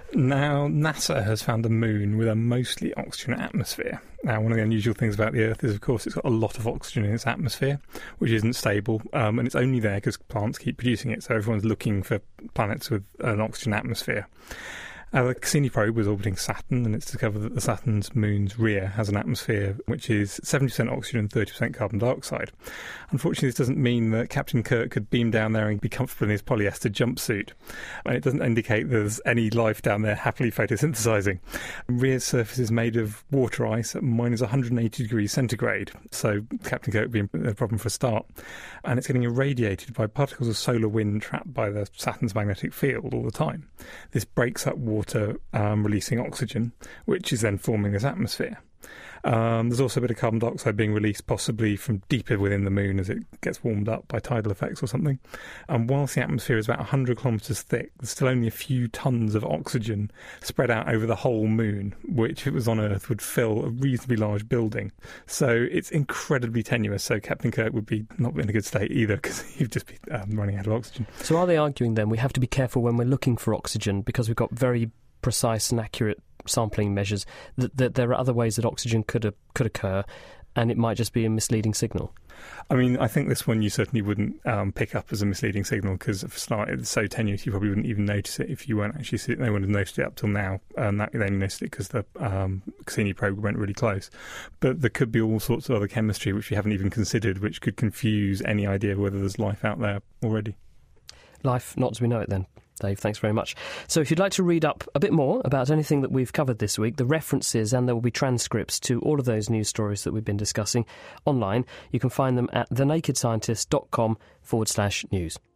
Now, NASA has found a moon with a mostly oxygen atmosphere. Now, one of the unusual things about the Earth is, of course, it's got a lot of oxygen in its atmosphere, which isn't stable, and it's only there because plants keep producing it, so everyone's looking for planets with an oxygen atmosphere. The Cassini probe was orbiting Saturn, and it's discovered that the Saturn's moon's rear has an atmosphere which is 70% oxygen and 30% carbon dioxide. Unfortunately, this doesn't mean that Captain Kirk could beam down there and be comfortable in his polyester jumpsuit. And it doesn't indicate there's any life down there happily photosynthesizing. Rear's surface is made of water ice at minus 180 degrees centigrade, so Captain Kirk being a problem for a start. And it's getting irradiated by particles of solar wind trapped by the Saturn's magnetic field all the time. This breaks up water, releasing oxygen, which is then forming this atmosphere. There's also a bit of carbon dioxide being released, possibly from deeper within the moon as it gets warmed up by tidal effects or something. And whilst the atmosphere is about 100 kilometres thick, there's still only a few tonnes of oxygen spread out over the whole moon, which, if it was on Earth, would fill a reasonably large building. So it's incredibly tenuous, so Captain Kirk would be not in a good state either, because he'd just be running out of oxygen. So are they arguing then we have to be careful when we're looking for oxygen, because we've got very precise and accurate sampling measures, that there are other ways that oxygen could occur, and it might just be a misleading signal? I mean, I think this one you certainly wouldn't pick up as a misleading signal, because for a start, it's so tenuous you probably wouldn't even notice it if you weren't actually sitting. No one had noticed it up till now, and they only noticed it because the Cassini probe went really close. But there could be all sorts of other chemistry which we haven't even considered, which could confuse any idea of whether there's life out there already. Life not as we know it then. Dave, thanks very much. So if you'd like to read up a bit more about anything that we've covered this week, the references, and there will be transcripts to all of those news stories that we've been discussing online, you can find them at thenakedscientist.com/news.